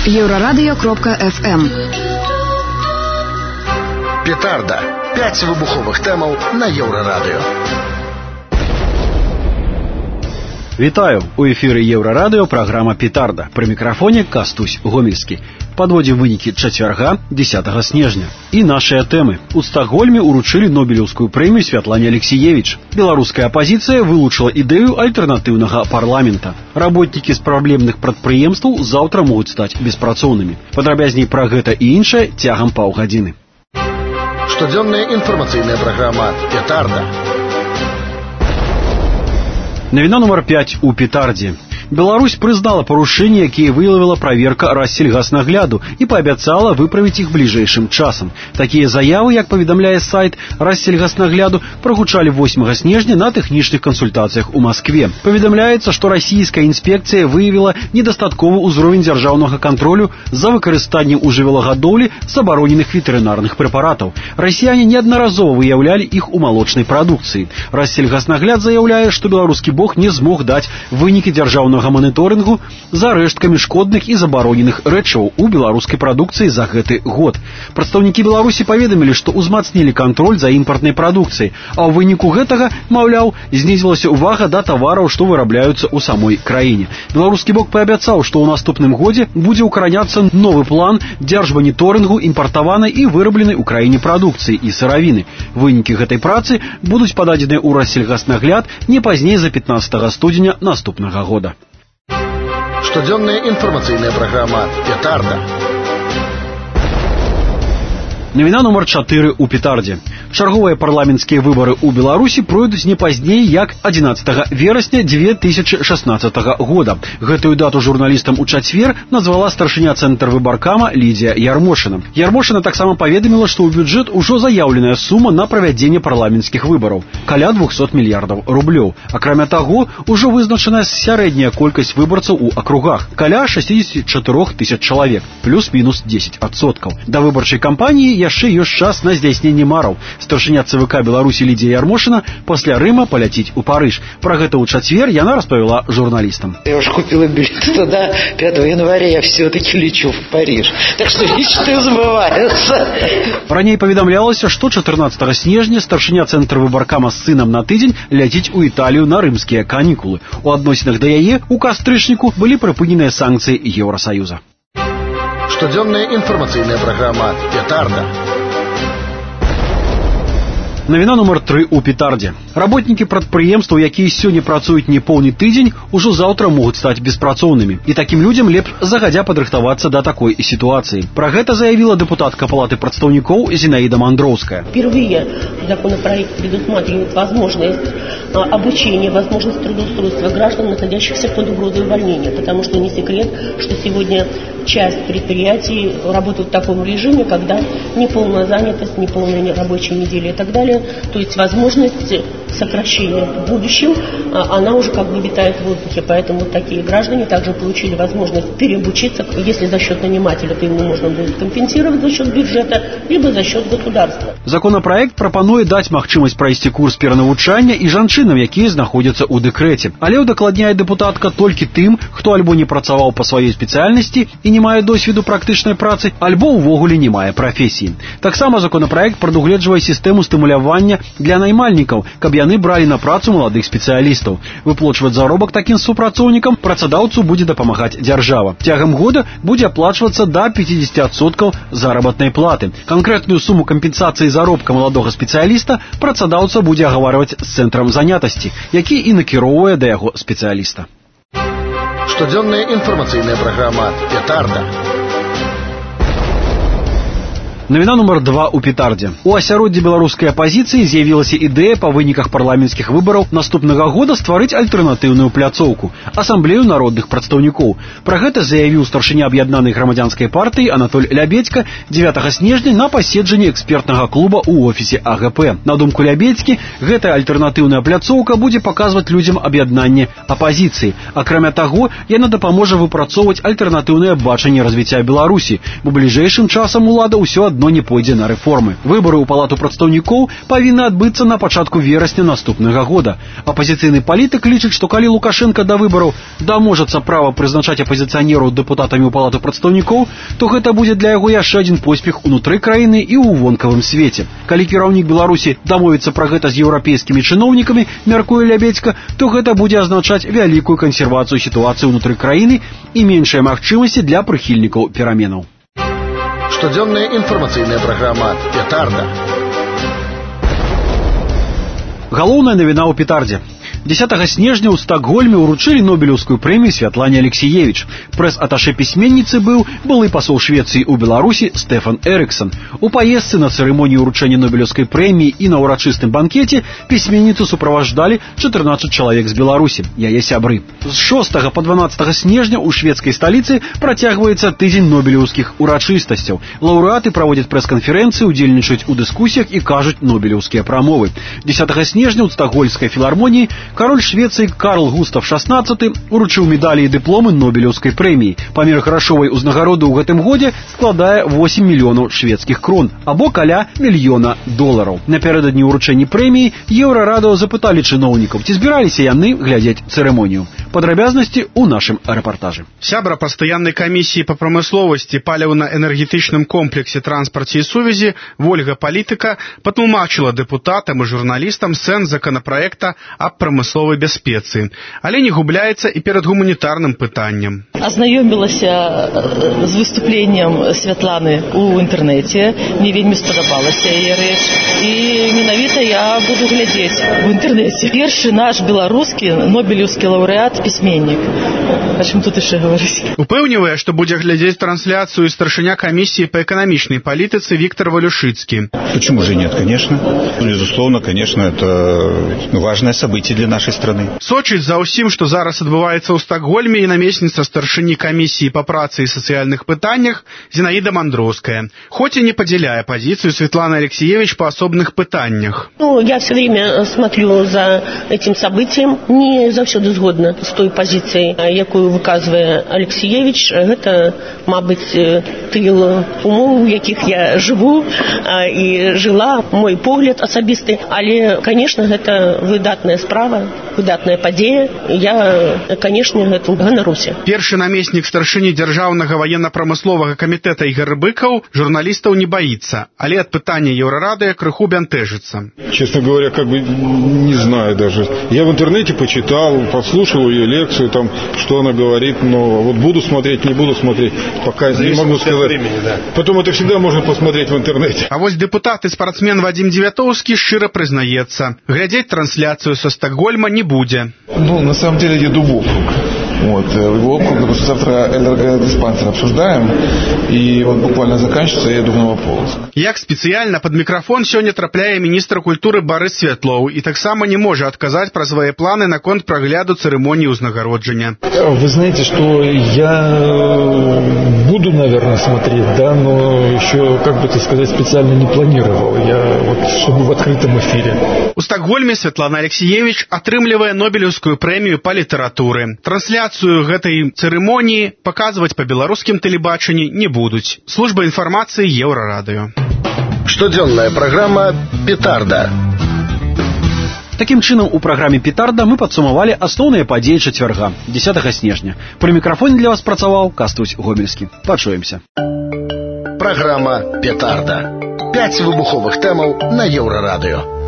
Еврорадио.FM. Петарда. 5 вибухових темаў на Еврорадио. Вітаю! У эфіры Еўрарадыё праграма «Петарда». Пры мікрафоне Кастусь Гомельскі. Падводзім вынікі чацвярга, 10 снежня. І нашыя тэмы. У Стакгольме уручылі Нобелеўскую прэмію Святлане Алексіевіч. Беларуская апазіцыя вылучыла ідэю альтэрнатыўнага парламента. Работнікі з праблемных прадпрыемстваў заўтра могуць стаць беспрацоўнымі. Падрабязней пра гэта і іншае цягам паўгадзіны. Штодзённая інфармацыйная праграма «Петарда». Навіна нумар 5 у «Петардзе». Беларусь прызнала парушэнні, якія выявіла праверка Рассельгаснагляду і паабяцала выправіць іх бліжэйшым часам. Такія заявы, як паведамляе сайт Рассельгаснагляду, прагучалі 8 снежня на тэхнічных кансультацыях у Маскве. Паведамляецца, што расійская інспекцыя выявіла недастатковы ўзровень дзяржаўнага кантролю за выкарыстаннем у жывёлагадоўлі забароненых ветэрынарных прэпаратаў. Расіяне неаднаразова выяўлялі іх у малочнай прадукцыі. Рассельгаснагляд заяўляе, што беларускі бок не змог даць вынікі дзяржаўнага моніторынгу за рэшткамі шкодных і забароненых рэчываў у беларускай прадукцыі за гэты год. Прадстаўнікі Беларусі паведамілі, што ўзмацнілі кантроль за імпартнай прадукцыяй, а ў выніку гэтага, маўляў, знізілася ўвага да тавараў, што вырабляюцца ў самой краіне. Беларускі бок паабяцаў, што ў наступным годзе будзе ўкараняцца новы план дзяржманіторынгу імпартаванай і вырабленай у краіне прадукцыі і сыравіны. Вынікі гэтай працы будуць пададзеныя ў Рассельгаснагляд не пазней за 15 студзеня наступнага года. Штодзённая інфармацыйная праграма «Петарда». Навіна нумар 4 у «Петардзе». Чарговыя парламенцкія выбары ў Беларусі пройдуць не пазней, як 11 верасня 2016 года. Гэтую дату журналістам у чацвер назвала старшыня Цэнтр выбаркама Лідзія Ярмошына. Ярмошына таксама паведаміла, што ў бюджэт ужо заяўленая сума на правядзенне парламенцкіх выбараў – каля 200 мільярдаў рублёў. Акрамя таго, ужо вызначаная сярэдняя колькасць выбарцаў у акругах – каля 64 тысяч чалавек, плюс-мінус 10%. Да выбарчай кампаніі яшчэ ёсць час на здзяйсненне мараў. Старшыня ЦВК Беларусі Лідзія Ярмошына пасля Рыма паляціць у Парыж. Пра гэта ў чацвер яна распавяла журналістам. Я уже купила билет туда 5 января, я все-таки лечу в Париж. Так что мечты сбываются. Раней паведамлялася, што 14 снежня старшыня Цэнтр выбаркама з сынам на тыдзень ляціць у Італію на рымскія канікулы. У адносінах да яе у кастрычніку былі прыпыненыя санкцыі Еўрасаюза. Штодзённая інфармацыйная праграма «Петарда». Навіна нумар 3 у «Петардзе». Работнікі прадпрыемстваў, якія сёння працуюць не поўны тыдзень, ужо заўтра могуць стаць беспрацоўнымі. І такім людзям лепш загадзя падрыхтавацца да такой сітуацыі. Пра гэта заявіла дэпутатка Палаты прадстаўнікоў Зинаида Мандроўская. Впервые законопроект предусматривает возможность обучения, возможность трудоустройства граждан, находящихся под угрозой увольнения. Потому что не секрет, что сегодня часть предприятий работают в таком режиме, когда неполная занятость, неполная рабочая неделя и так далее. То есть возможность сокращения в будущем, она уже как бы витает в воздухе. Поэтому такие граждане также получили возможность переобучиться, если за счет нанимателя, то ему можно будет компенсировать за счет бюджета, либо за счет государства. Законапраект прапануе даць магчымасць прайсці курс перанавучання і жанчынам, якія знаходзяцца ў дэкрэце. Але ўдакладняе дэпутатка толькі тым, хто альбо не працаваў па сваёй спецыяльнасці і не мае досведу практычнай працы, альбо ўвогуле не мае прафесіі. Таксама законапраект прадугледжвае сістэму стымулявання для наймальнікаў, каб яны бралі на працу маладых спецыялістаў. Выплачваць заробак такім супрацоўнікам працадаўцу будзе дапамагаць дзяржава. Цягам года будзе аплачвацца да 50% заработнай платы. Канкрэтную суму кампенсацыі заробка маладога спецыяліста працадаўца будзе агаварваць з цэнтрам занятасці, які і накіроўвае да яго спецыяліста. Штодзённая інфармацыйная праграма «Петарда». Навіна нумар 2 у «Петардзе». У асяроддзі беларускай апазіцыі з'явілася ідэя па выніках парламенцкіх выбараў наступнага года стварыць альтэрнатыўную пляцоўку – асамблею народных прадстаўнікоў. Пра гэта заявіў старшыня аб'яднанай грамадзянскай партыі Анатоль Лябедзька 9 снежня на паседжанні экспертнага клуба ў офісе АГП. На думку Лябедзькі, гэтая альтэрнатыўная пляцоўка будзе паказваць людзям аб'яднанне апазіцыі. Акрамя таго, яна дапаможа выпрацоўваць альтэрнатыўнае бачанне развіцця Беларусі, бо бліжэйшым часам улада ўсё адно адно не пойдзе на рэформы. Выбары ў палату прадстаўнікоў павінны адбыцца на пачатку верасня наступнага года. Апазіцыйны палітык лічыць, што калі Лукашенко да выбараў даможацца права прызначаць апазіцыянераў дэпутатамі ў палату прадстаўнікоў, то гэта будзе для яго яшчэ адзін поспех унутры краіны і ў вонкавым свеце. Калі кіраўнік Беларусі дамовіцца пра гэта з еўрапейскімі чыноўнікамі, мяркуе Лябедзька, то гэта будзе азначаць вялікую кансервацыю сітуацыі ўнутры краіны і меншыя магчымасці для прыхільнікаў пераменаў. Штодзённая інфармацыйная праграма «Петарда». Галоўная навіна ў петардзе. 10 снежня ў Стокгольме ўручылі Нобелеўскую прэмію Святлане Алексіевіч. Прэс-аташэ пісьменніцы быў былы пасол Швецыі ў Беларусі Стефан Эрыксон. У паездцы на цырымонію ўручэння Нобелеўскай прэміі і на ўрачыстым банкеце пісьменніцу суправаджалі 14 чалавек з Беларусі, яе сябры. З 6 па 12 снежня ў шведскай сталіцы працягваецца тыдзень нобелеўскіх урачыстасцяў. Лаўрэаты праводзяць прэс-канферэнцыі, удзельнічаюць у дыскусіях і кажуць нобелеўскія прамовы. 10 снежня ў Стокгольмскай філармоніі кароль Швецыі Карл Густав XVI уручыў медалі і дыпломы Нобелеўскай прэміі. Памер грашовай узнагароды ў гэтым годзе складае 8 мільёнаў шведскіх крон, або каля $1 мільёна. Напярэдадні ўручэння прэміі Еўрарадыё запыталі чыноўнікаў, ці збіраліся яны глядзець цырымонію. Падрабязнасці ў нашым рэпартажы. Сябра пастаяннай камісіі па прамысловасці, паліўна-энергетычным комплексе, транспарце і сувязі Вольга Палітыка патлумачыла дэпутатам і журналістам сэнс законапраекта аб прамысловай бяспецы, але не губляецца і перад гуманітарным пытаннем. Азнаёмілася з выступленнем Святланы ў інтэрнэце, мне вельмі спадабалася яе рэч, і менавіта я буду глядзець у інтэрнэце. Першы наш беларускі нобелеўскі лаўрэат пісьменнік. А чым тут яшчэ гаварыць? Упэўнівае, што будзе глядзець трансляцыю старшыня камісіі па эканамічнай палітыцы Віктор Валюшыцкі. Почему же нет, конечно. Безусловно, конечно, это важное событие для нашей страны. Сочыць за ўсім, што зараз адбываецца ў Стокгольме, і намесніца старшыні камісіі па працы і сацыяльных пытаннях Зинаида Мандроўская, хоць и не поделяя позицию Светланы Алексиевич по особных пытаннях. Я все время смотрю за этим событием, не завсёды згодна з той позицией, якую выказвае Алексиевич. Гэта, мабыць, тыл умоў, у якіх я жыву і жила, мой погляд асабісты, але, конечно, гэта выдатная справа, выдатная падзея. Я, конечно, гэтым ганаруся. Першы намеснік старшыні дзяржаўнага военно-прамысловага камітэта Ігор Быкаў журналістаў не боится, але от пытання Еврорадио крыху бянтэжится. Честно говоря, как бы не знаю даже. Я в интернете почитал, послушал ее лекцию, там, что она говорит, но вот буду смотреть, не буду смотреть, пока не могу сказать. Времени, да. Потом это всегда можно посмотреть в интернете. А вот депутат и спортсмен Вадим Девятоўскі шчыра признаецца, глядеть трансляцию со Стокгольма не будет. На самом деле еду в округ. Его округ, потому что завтра энергодиспансер обсуждаем, и вот буквально заканчивается, я еду в Новополоцк. Як спецыяльна под микрофон сёння трапляе міністр культуры Барыс Святлоў і таксама не можа адказаць пра свае планы наконт прагляду цырымоніі ўзнагароджання. Вы знаете, что я буду, наверное, смотреть, да, но еще, как бы это сказать, специально не планировал. Я вот, чтобы в открытом эфире. У Стокгольме Светлана Алексиевич атрымлівае Нобелеўскую прэмію па літаратуры. Трансляцыю гэтай цырымоніі паказваць па беларускім тэлебачанні не будуць. Служба інфармацыі Еўрарадыё. Штодзённая праграма «Петарда». Такім чынам, у праграме «Петарда» мы падсумавалі асноўныя падзеі чацвярга, 10 снежня. Пры мікрафоне для вас працаваў Кастусь Гомельскі. Пачуемся. Праграма «Петарда». 5 выбуховых тэмаў на Еўрарадыё.